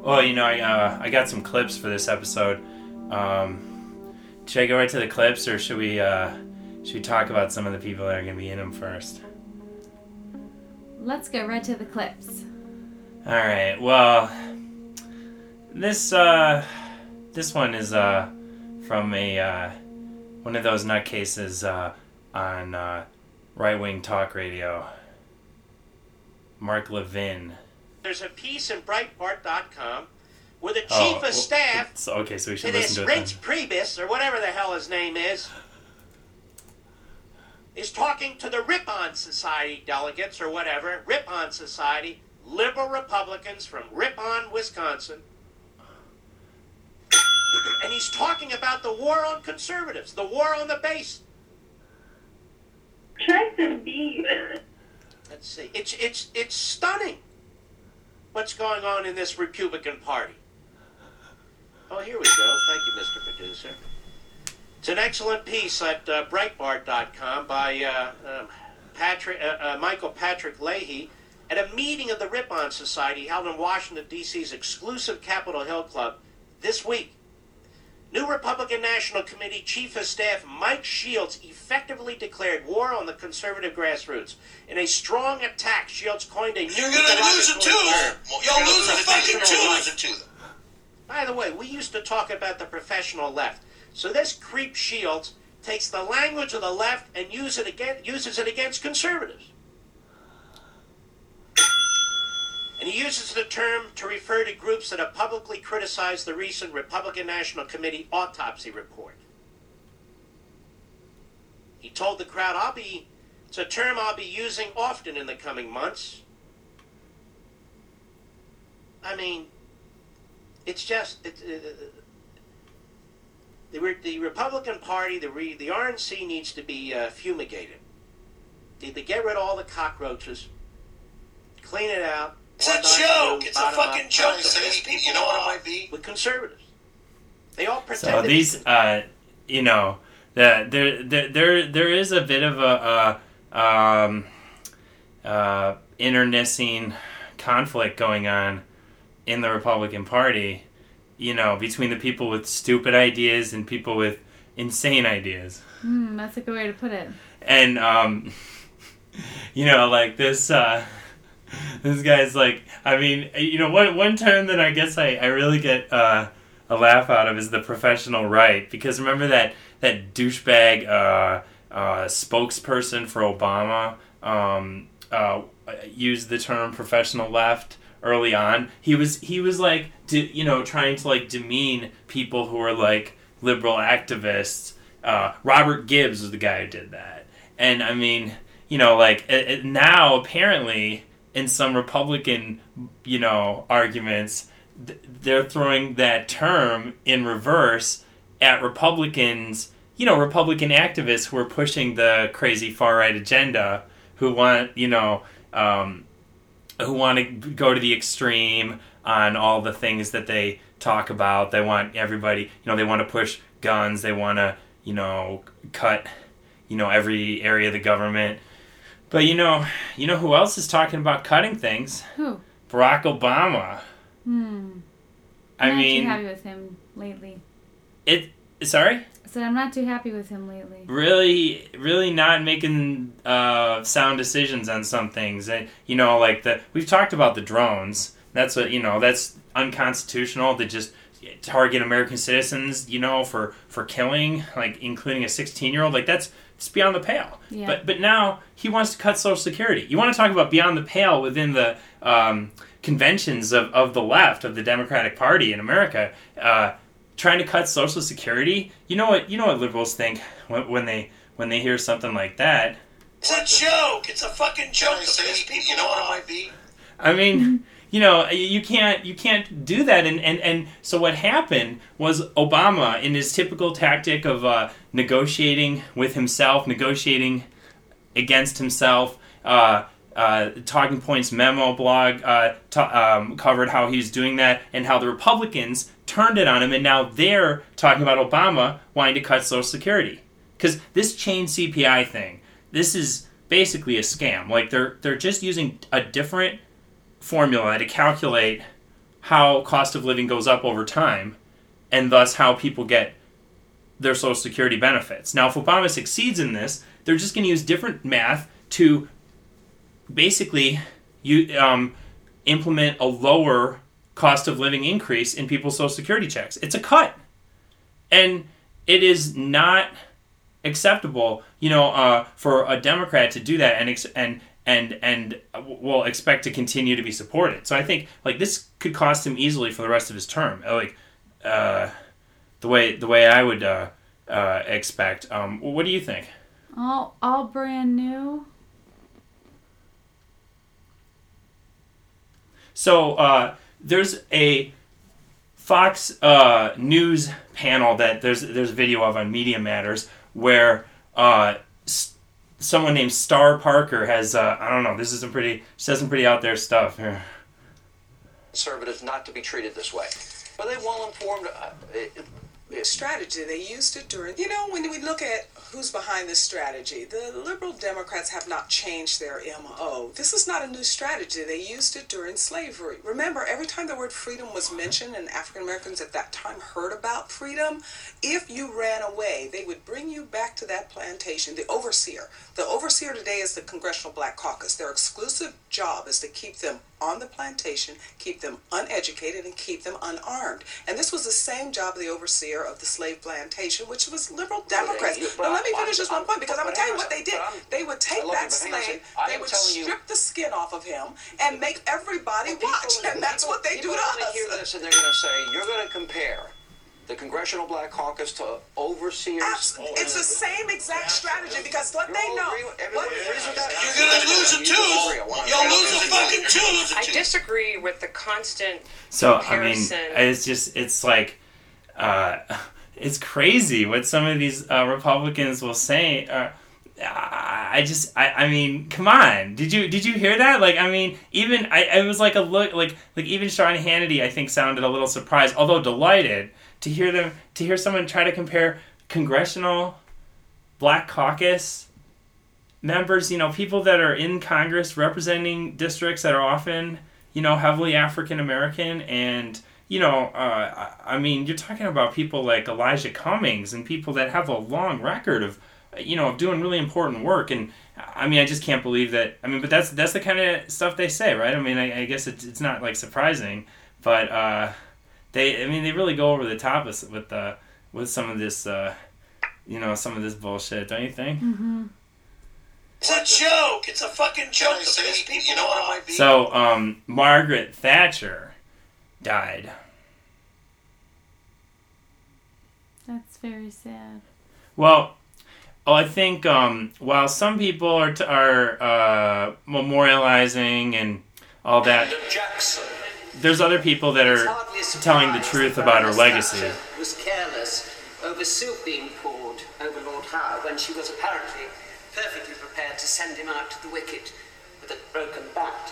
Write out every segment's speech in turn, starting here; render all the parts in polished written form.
Well, I got some clips for this episode. Should I go right to the clips, or should we talk about some of the people that are going to be in them first? Let's go right to the clips. All right. Well, this one is from one of those nutcases on right-wing talk radio. Mark Levin. There's a piece in Breitbart.com where the chief of staff so we should to listen this to it. Reince Priebus, or whatever the hell his name is talking to the Ripon Society delegates, or whatever, Ripon Society, liberal Republicans from Ripon, Wisconsin. And he's talking about the war on conservatives, the war on the base. Try to be. Let's see. It's stunning what's going on in this Republican Party. Oh, here we go. Thank you, Mr. Producer. It's an excellent piece at Breitbart.com by Michael Patrick Leahy at a meeting of the Ripon Society held in Washington, D.C.'s exclusive Capitol Hill Club this week. New Republican National Committee Chief of Staff Mike Shields effectively declared war on the conservative grassroots. In a strong attack, Shields coined a new You're going to lose it to them. You'll lose it fucking to them. By the way, we used to talk about the professional left. So this creep Shields takes the language of the left and uses it against conservatives. And he uses the term to refer to groups that have publicly criticized the recent Republican National Committee autopsy report. He told the crowd, it's a term I'll be using often in the coming months. I mean, it's just... The Republican Party, the RNC needs to be fumigated. They get rid of all the cockroaches, clean it out. It's a joke. It's a fucking joke. You know what it might be? With conservatives, they all pretend. So these, there is a bit of a internecine conflict going on in the Republican Party. Between the people with stupid ideas and people with insane ideas. That's a good way to put it. And, like this guy's like, one term that I guess I really get a laugh out of is the professional right. Because remember that douchebag spokesperson for Obama used the term professional left early on. He was like, trying to like demean people who are like liberal activists. Robert Gibbs was the guy who did that. And now apparently in some Republican, arguments, they're throwing that term in reverse at Republicans, Republican activists who are pushing the crazy far-right agenda, who want to go to the extreme on all the things that they talk about. They want everybody, they want to push guns. They want to, cut, every area of the government. But, who else is talking about cutting things? Who? Barack Obama. I'm not too happy with him lately. Sorry? I said I'm not too happy with him lately. Really, really not making sound decisions on some things. We've talked about the drones. That's that's unconstitutional to just target American citizens, for killing, including a 16-year-old. That's beyond the pale. Yeah. But now he wants to cut Social Security. You want to talk about beyond the pale within the conventions of the left, of the Democratic Party in America, trying to cut Social Security. You know what liberals think when they hear something like that. It's a joke. It's a fucking joke. You know what it might be? You can't do that. And so what happened was Obama, in his typical tactic of negotiating with himself, negotiating against himself, Talking Points memo blog covered how he's doing that and how the Republicans turned it on him, and now they're talking about Obama wanting to cut Social Security. Because this chain CPI thing, this is basically a scam. They're just using a different formula to calculate how cost of living goes up over time, and thus how people get their Social Security benefits. Now, if Obama succeeds in this, they're just going to use different math to basically implement a lower cost of living increase in people's Social Security checks. It's a cut. And it is not acceptable, for a Democrat to do that and will expect to continue to be supported. So I think this could cost him easily for the rest of his term. The way I would expect. What do you think? All brand new. So there's a Fox News panel that there's a video of on Media Matters where someone named Star Parker has I don't know, she says some pretty out there stuff here. Conservatives not to be treated this way. Are they well informed? Strategy. They used it during, when we look at who's behind this strategy, the liberal Democrats have not changed their MO. This is not a new strategy. They used it during slavery. Remember, every time the word freedom was mentioned and African Americans at that time heard about freedom, if you ran away, they would bring you back to that plantation. The overseer today is the Congressional Black Caucus. Their exclusive job is to keep them on the plantation, keep them uneducated, and keep them unarmed. And this was the same job of the overseer of the slave plantation, which was liberal Democrats. Now let me finish this one point, because I'm going to tell you what they did. They would take that slave, they would strip the skin off of him, and make everybody watch. And that's what they do to us. People hear this and they're going to say, you're going to compare the Congressional Black Caucus to overseers. It's the same exact strategy, because what they know. You're going to lose it too. You'll lose it fucking too. I disagree with the constant comparison. It's crazy what some of these Republicans will say. Come on. Did you hear that? It was like a look, even Sean Hannity, I think, sounded a little surprised, although delighted to hear someone try to compare Congressional Black Caucus members, people that are in Congress representing districts that are often, heavily African American, and you're talking about people like Elijah Cummings and people that have a long record of doing really important work. And I just can't believe that. But that's the kind of stuff they say, right? I guess it's not surprising, but they really go over the top with some of this some of this bullshit, don't you think? Mm-hmm. It's a joke. It's a fucking joke to piss people off. So Margaret Thatcher died. That's very sad. Well, I think while some people are memorializing and all that, there's other people that are telling the truth about her legacy. Thatcher was careless over soup being poured over Lord Howe when she was apparently perfectly prepared to send him out to the wicket with a broken bat.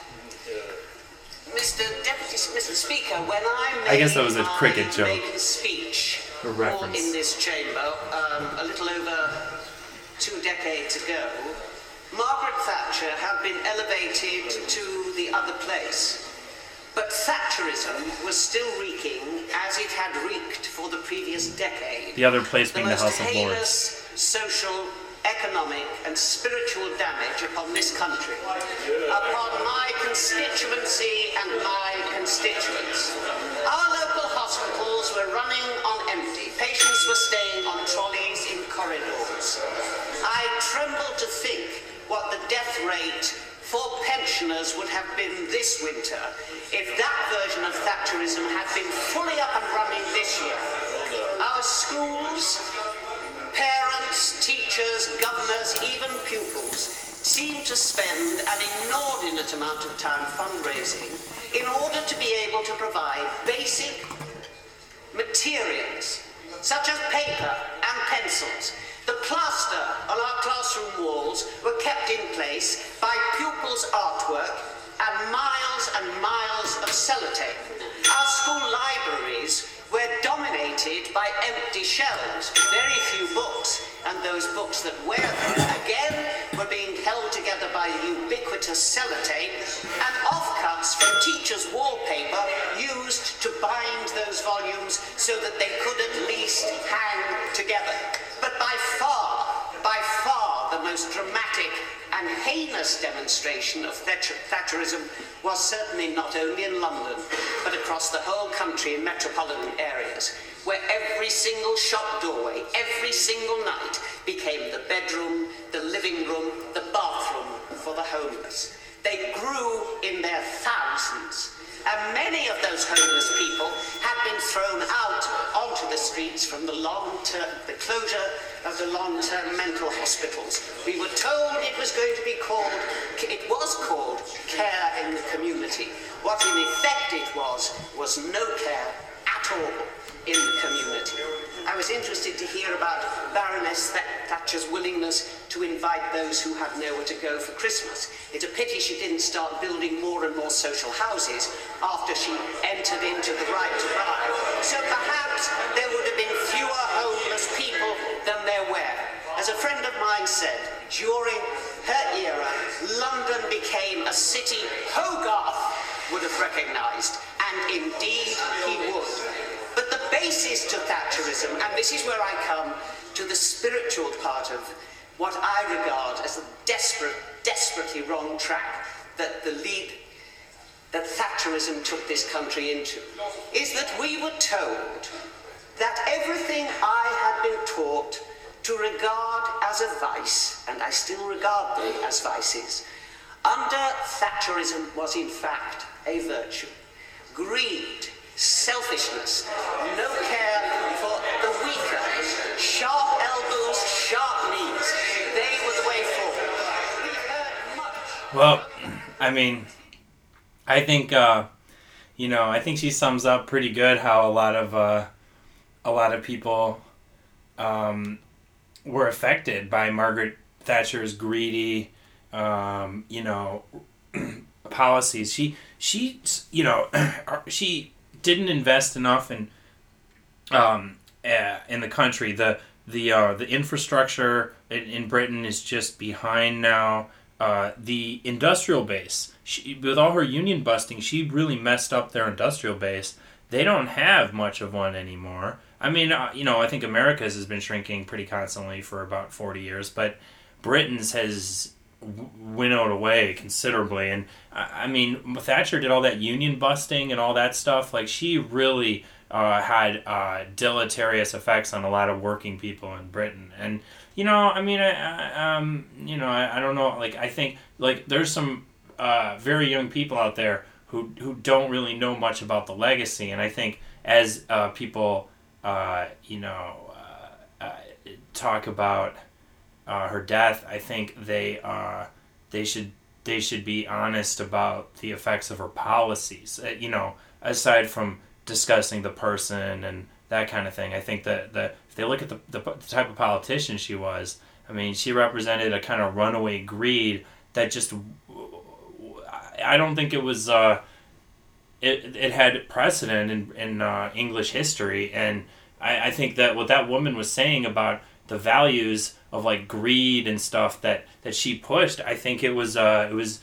Mr. Speaker, when I guess that was a cricket joke. maiden speech A reference. in this chamber a little over 2 decades ago, Margaret Thatcher had been elevated to the other place. But Thatcherism was still reeking as it had reeked for the previous decade. The other place being the House of most Lords. heinous social, economic and spiritual damage upon this country, upon my constituency and my constituents. Our local hospitals were running on empty. Patients were staying on trolleys in corridors. I tremble to think what the death rate for pensioners would have been this winter if that version of Thatcherism had been fully up and running this year. Our schools, parents, teachers, governors, even pupils seem to spend an inordinate amount of time fundraising in order to be able to provide basic materials such as paper and pencils. The plaster on our classroom walls were kept in place by pupils' artwork and miles of sellotape. Our school libraries were dominated inhabited by empty shelves, very few books, and those books that were there, again, were being held together by ubiquitous sellotape and offcuts from teachers' wallpaper used to bind those volumes so that they could at least hang together. But by far, the most dramatic and heinous demonstration of Thatcherism was certainly not only in London, but across the whole country in metropolitan areas, where every single shop doorway, every single night, became the bedroom, the living room, the bathroom for the homeless. They grew in their thousands. And many of those homeless people had been thrown out onto the streets from the closure of the long-term mental hospitals. We were told it was called care in the community. What in effect it was no care at all in the community. I was interested to hear about Baroness Thatcher's willingness to invite those who had nowhere to go for Christmas. It's a pity she didn't start building more and more social houses after she entered into the right to buy. So perhaps there would have been fewer homeless people than there were. As a friend of mine said, during her era, London became a city Hogarth would have recognised, and indeed he would. But the basis to Thatcherism, and this is where I come to the spiritual part of what I regard as the desperately wrong track that Thatcherism took this country into, is that we were told that everything I had been taught to regard as a vice, and I still regard them as vices, under Thatcherism was in fact a virtue. Greed, selfishness, no care for the weaker, sharp elbows, sharp knees. They were the way forward. We heard much. Well, I mean, I think I think she sums up pretty good how a lot of people were affected by Margaret Thatcher's greedy, policies. She didn't invest enough in the country. The infrastructure in Britain is just behind now. The industrial base, with all her union busting, she really messed up their industrial base. They don't have much of one anymore. I mean, I think America's has been shrinking pretty constantly for about 40 years, but Britain's has winnowed away considerably. And I mean, Thatcher did all that union busting and all that stuff. Like, she really had deleterious effects on a lot of working people in Britain. And I don't know. Like, I think there's some very young people out there who don't really know much about the legacy. And I think as people talk about her death, I think they should be honest about the effects of her policies. Aside from discussing the person and that kind of thing, I think that if they look at the type of politician she was, I mean, she represented a kind of runaway greed that just, I don't think it was it had precedent in English history. And I think that what that woman was saying about the values of like greed and stuff that she pushed, I think it was an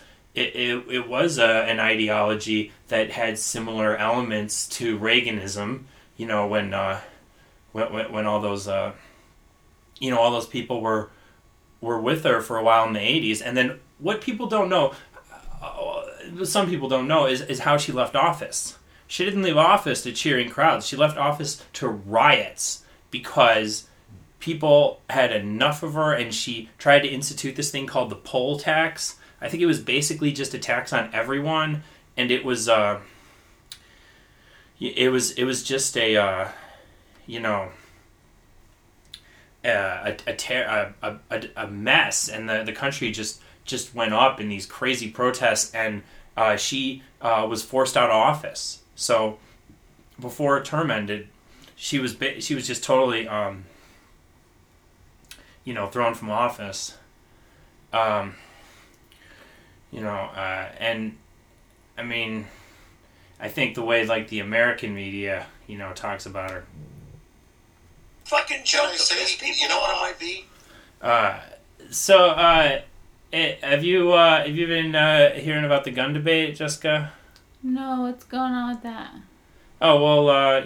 ideology that had similar elements to Reaganism. When all those all those people were with her for a while in the 80s. And then what people don't know, some people don't know, is how she left office. She didn't leave office to cheering crowds. She left office to riots because people had enough of her, and she tried to institute this thing called the poll tax. I think it was basically just a tax on everyone, and it was just a mess, and the country just went up in these crazy protests, and she was forced out of office. So before her term ended, she was just totally thrown from office. And I mean, I think the way like the American media talks about her, fucking joke to piss people You know what it off. might be? Have you been hearing about the gun debate, Jessica? No, what's going on with that? Oh, well,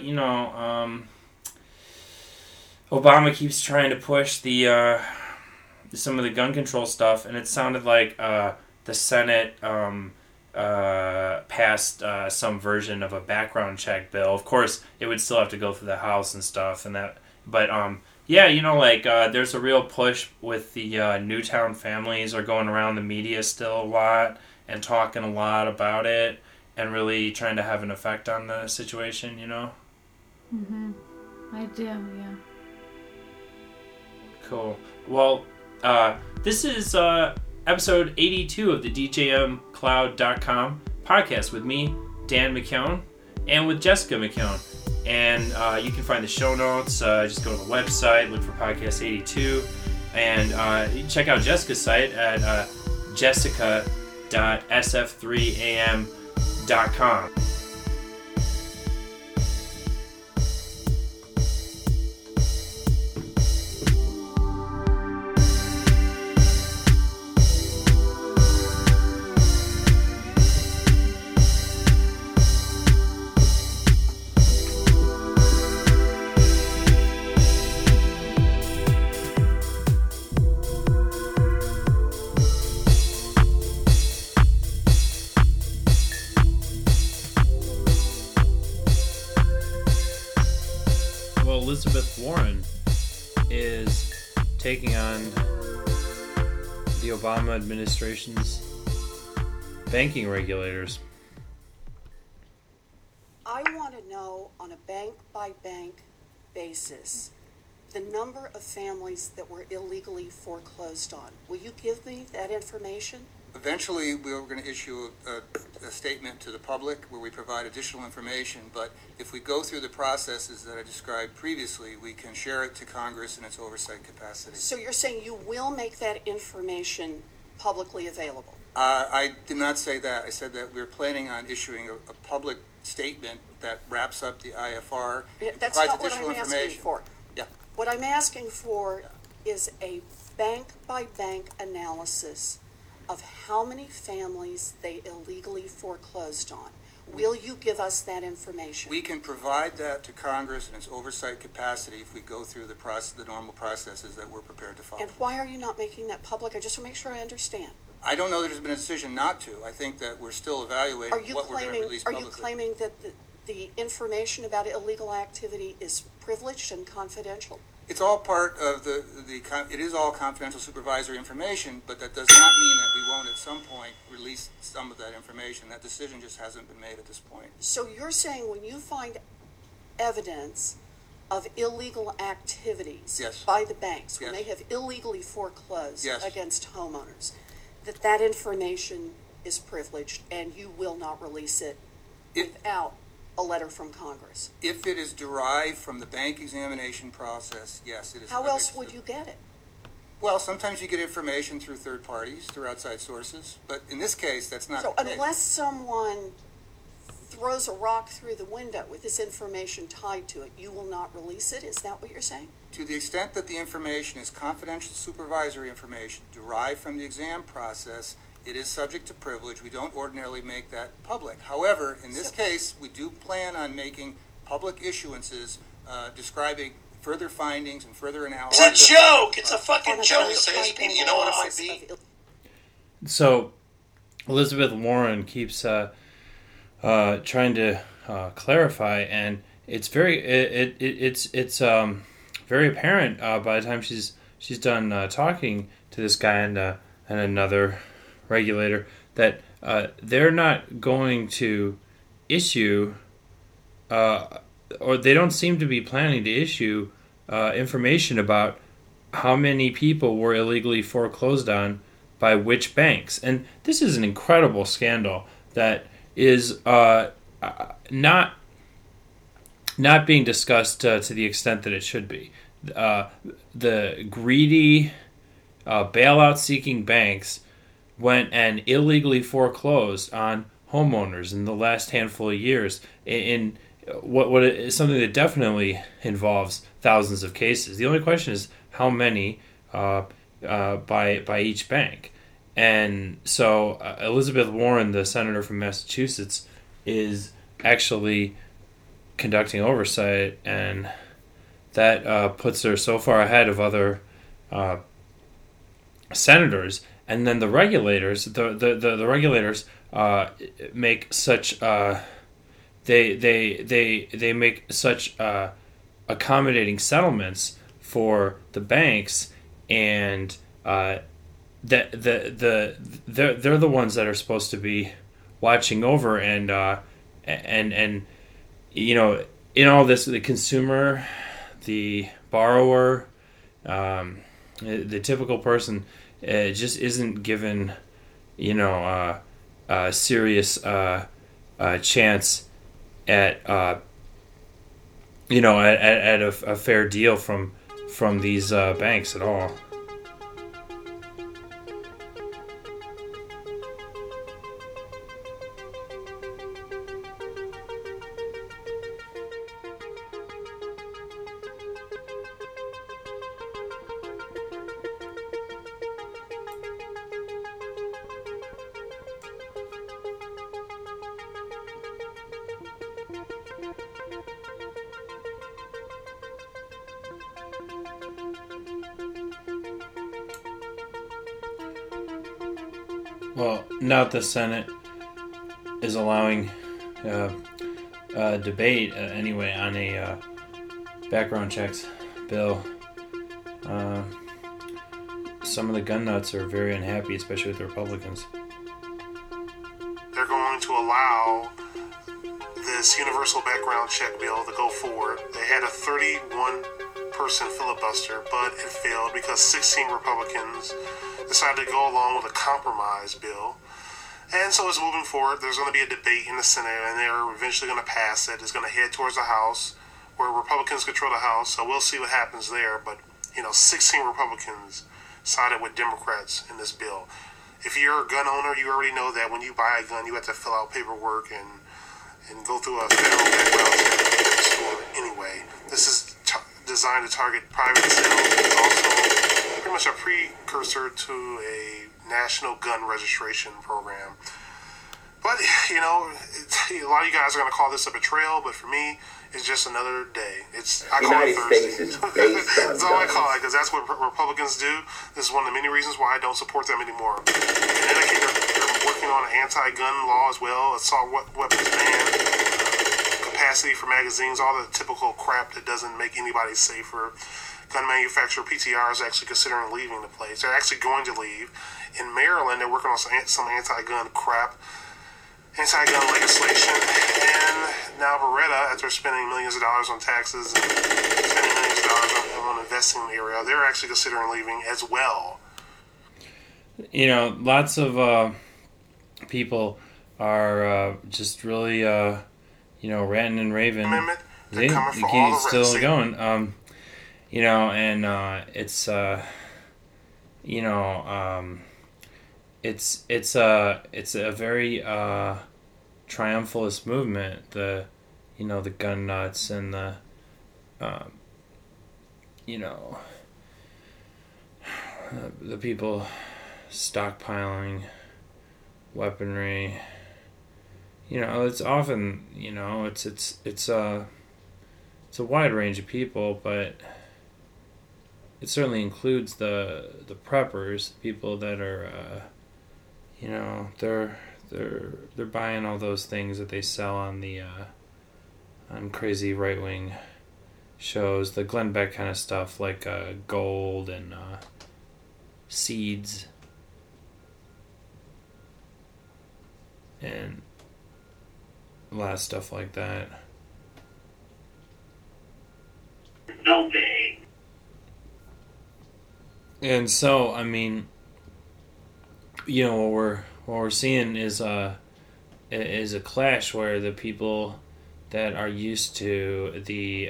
Obama keeps trying to push the some of the gun control stuff, and it sounded like the Senate passed some version of a background check bill. Of course, it would still have to go through the House and stuff, and that. But there's a real push with the Newtown families are going around the media still a lot and talking a lot about it and really trying to have an effect on the situation. Mm-hmm. I do, yeah. Cool. Well, this is episode 82 of the DJMcloud.com podcast with me, Dan McKeown, and with Jessica McKeown. And you can find the show notes. Just go to the website, look for podcast 82, and check out Jessica's site at jessica.sf3am.com. Elizabeth Warren is taking on the Obama administration's banking regulators. I want to know on a bank-by-bank basis the number of families that were illegally foreclosed on. Will you give me that information? Eventually, we're going to issue a statement to the public where we provide additional information, but if we go through the processes that I described previously, we can share it to Congress in its oversight capacity. So you're saying you will make that information publicly available? I did not say that. I said that we're planning on issuing a public statement that wraps up the IFR. That's not what I'm asking for. Yeah. What I'm asking for is a bank-by-bank analysis of how many families they illegally foreclosed on. Will you give us that information? We can provide that to Congress in its oversight capacity if we go through the normal processes that we're prepared to follow. And why are you not making that public? I just want to make sure I understand. I don't know that there's been a decision not to. I think that we're still evaluating what we're going to release publicly. Are you claiming that the information about illegal activity is privileged and confidential? It's all part of it is all confidential supervisory information, but that does not mean that we won't at some point release some of that information. That decision just hasn't been made at this point. So you're saying when you find evidence of illegal activities by the banks, when they have illegally foreclosed against homeowners, that information is privileged and you will not release it without a letter from Congress? If it is derived from the bank examination process, yes, it is. How else would you get it? Well, sometimes you get information through third parties, through outside sources, but in this case, that's not the case. So unless someone throws a rock through the window with this information tied to it, you will not release it? Is that what you're saying? To the extent that the information is confidential supervisory information derived from the exam process, it is subject to privilege. We don't ordinarily make that public. However, in this case, we do plan on making public issuances describing further findings and further analysis. It's a joke! It's a fucking joke! You know what it might be? So, Elizabeth Warren keeps trying to clarify, and it's very it's very apparent by the time she's done talking to this guy and another regulator that they're not going to issue or they don't seem to be planning to issue information about how many people were illegally foreclosed on by which banks. And this is an incredible scandal that is not being discussed to the extent that it should be. The greedy bailout-seeking banks went and illegally foreclosed on homeowners in the last handful of years in what is something that definitely involves thousands of cases. The only question is how many by each bank. And so Elizabeth Warren, the senator from Massachusetts, is actually conducting oversight, and that puts her so far ahead of other senators. And then the regulators, the regulators make such they make such accommodating settlements for the banks, and they're the ones that are supposed to be watching over and you know, in all this, the consumer, the borrower, the typical person just isn't given, you know, a serious chance at you know, at a fair deal from these banks at all. Well, now that the Senate is allowing debate anyway on a background checks bill, some of the gun nuts are very unhappy, especially with the Republicans. They're going to allow this universal background check bill to go forward. They had a 31-person filibuster, but it failed because 16 Republicans decided to go along with a compromise bill. And so it's moving forward. There's going to be a debate in the Senate, and they're eventually going to pass it. It's going to head towards the House, where Republicans control the House. So we'll see what happens there. But, you know, 16 Republicans sided with Democrats in this bill. If you're a gun owner, you already know that when you buy a gun, you have to fill out paperwork and go through a federal background check at the store anyway. This is designed to target private sales. It's also pretty much a precursor to a national gun registration program. But, you know, a lot of you guys are going to call this a betrayal, but for me, it's just another day. I call it Thursday. That's all I call it, because that's what Republicans do. This is one of the many reasons why I don't support them anymore. And then they're working on an anti-gun law as well, assault weapons ban, capacity for magazines, all the typical crap that doesn't make anybody safer. Gun manufacturer PTR is actually considering leaving the place. They're actually going to leave. In Maryland, they're working on some anti-gun crap, anti-gun legislation, and now Beretta, after spending millions of dollars on taxes and spending millions of dollars on investing in the area, they're actually considering leaving as well. You know, lots of people are just really, you know, ranting and raving. See, you keep still going. You know, and it's, you know, it's a very triumphalist movement. The gun nuts and the you know, the people stockpiling weaponry. You know, it's often, you know, it's a wide range of people, but it certainly includes the preppers, people that are, you know, they're buying all those things that they sell on the on crazy right wing shows, the Glenn Beck kind of stuff, like gold and seeds and a lot of stuff like that. No day. And so, I mean, you know, what we're seeing is a clash where the people that are used to the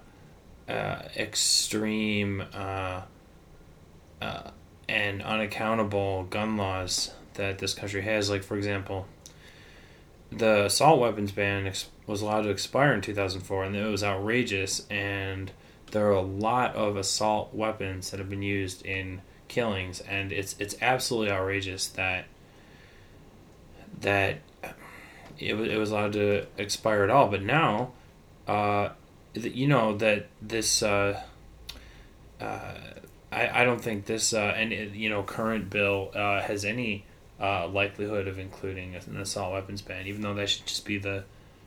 extreme and unaccountable gun laws that this country has, like, for example, the assault weapons ban was allowed to expire in 2004, and it was outrageous. And there are a lot of assault weapons that have been used in killings, and it's absolutely outrageous that it was allowed to expire at all. But now, you know that this. I don't think this current bill has any likelihood of including an assault weapons ban, even though that should just be the,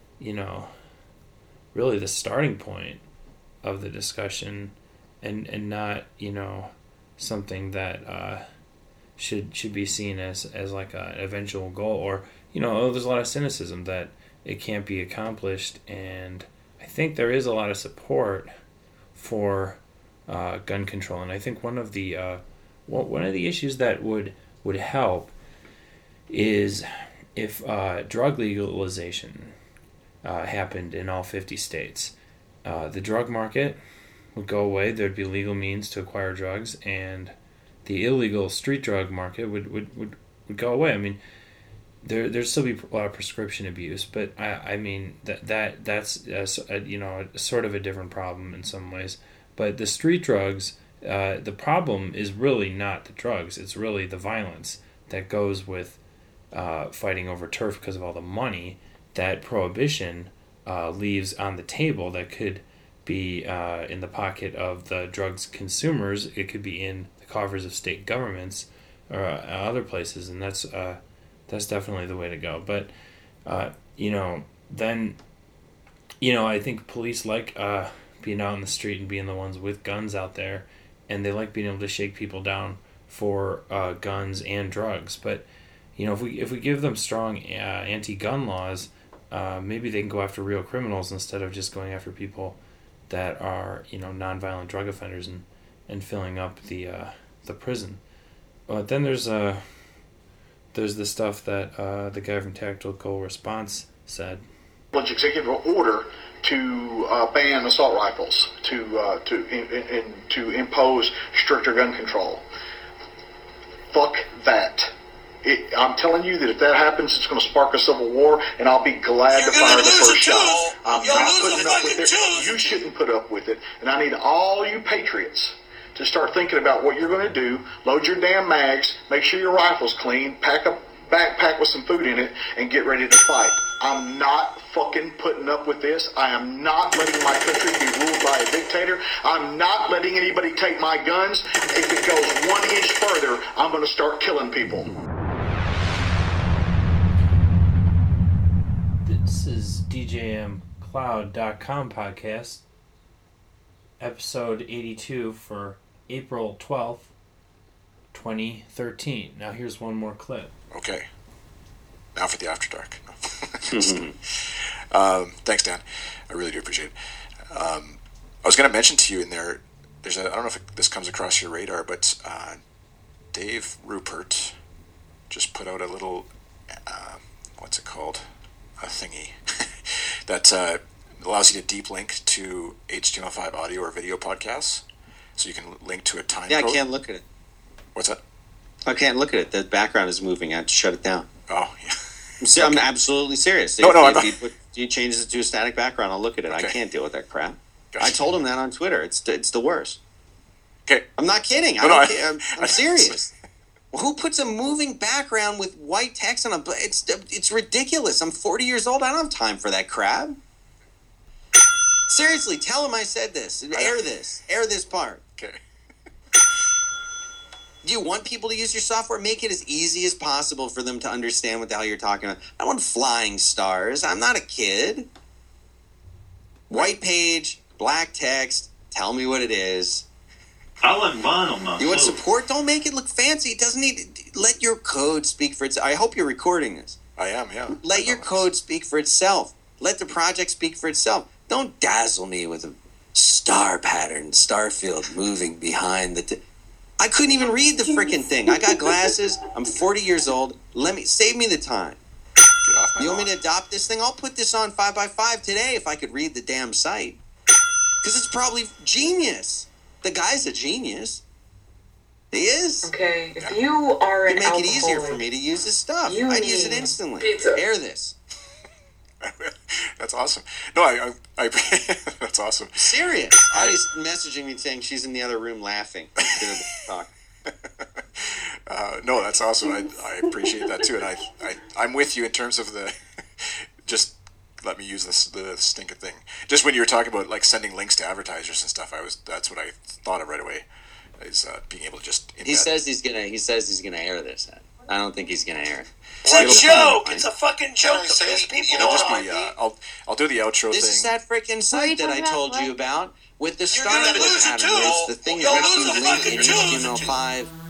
really the starting point of the discussion, and not something that should be seen as like an eventual goal, or there's a lot of cynicism that it can't be accomplished, and I think there is a lot of support for gun control, and I think one of the issues that would help is if drug legalization happened in all 50 states. The drug market would go away. There'd be legal means to acquire drugs, and the illegal street drug market would go away. I mean, there'd still be a lot of prescription abuse, but I mean that's sort of a different problem in some ways. But the street drugs, the problem is really not the drugs. It's really the violence that goes with fighting over turf because of all the money that prohibition leaves on the table that could be in the pocket of the drugs consumers. It could be in the coffers of state governments or other places, and that's definitely the way to go. But then I think police like being out in the street and being the ones with guns out there, and they like being able to shake people down for guns and drugs. But if we give them strong anti-gun laws, maybe they can go after real criminals instead of just going after people that are nonviolent drug offenders and filling up the prison. But then there's the stuff that the guy from Tactical Response said. Executive order to ban assault rifles, to impose stricter gun control. Fuck that. I'm telling you that if that happens, it's going to spark a civil war, and I'll be glad to fire the first shot. I'm not putting up with it. You shouldn't put up with it. And I need all you patriots to start thinking about what you're going to do. Load your damn mags, make sure your rifle's clean, pack a backpack with some food in it, and get ready to fight. I'm not fucking putting up with this. I am not letting my country be ruled by a dictator. I'm not letting anybody take my guns. If it goes 1 inch further, I'm going to start killing people. This is DJMCloud.com podcast, episode 82 for April 12th, 2013. Now here's one more clip. Okay. Now for the After Dark. Thanks, Dan. I really do appreciate it. I was going to mention to you in there, I don't know if this comes across your radar, but Dave Rupert just put out a little, what's it called? A thingy that allows you to deep link to HTML5 audio or video podcasts. So you can link to a time. Yeah, I can't look at it. What's that? I can't look at it. The background is moving. I have to shut it down. Oh, yeah. I'm absolutely serious. No, I'm not. If you change it to a static background, I'll look at it. Okay. I can't deal with that crap. Gotcha. I told him that on Twitter. It's the worst. Okay. I'm not kidding. I'm serious. Who puts a moving background with white text on a... It's ridiculous. I'm 40 years old. I don't have time for that crap. Seriously, tell him I said this. Air this. Air this part. Okay. Do you want people to use your software? Make it as easy as possible for them to understand what the hell you're talking about. I want flying stars. I'm not a kid. White page, black text. Tell me what it is. I want vinyl myself. You want support? Don't make it look fancy. It doesn't need... Let your code speak for itself. I hope you're recording this. I am, yeah. Let your code speak for itself. Let the project speak for itself. Don't dazzle me with a star pattern, Starfield moving behind the... I couldn't even read the freaking thing. I got glasses. I'm 40 years old. Save me the time. Get off my You want me to adopt this thing? I'll put this on 5x5 today if I could read the damn site. Because it's probably genius. The guy's a genius. He is. Okay, if you are an It'd make it alcoholic, easier for me to use his stuff. I'd use it instantly. Pizza. Air this. That's awesome. No, I that's awesome. Serious. Audie's messaging me saying she's in the other room laughing. Talk. No, that's awesome. I appreciate that too, and I'm with you in terms of the just let me use the stinker thing. Just when you were talking about like sending links to advertisers and stuff, that's what I thought of right away. Is being able to just. He says he's gonna air this. I don't think he's gonna air it. It's a joke. It's a fucking joke to piss people off. I'll do the outro thing. This is that freaking site that I told you about with the You're gonna lose it too. pattern. It's the thing that lets you link in HTML5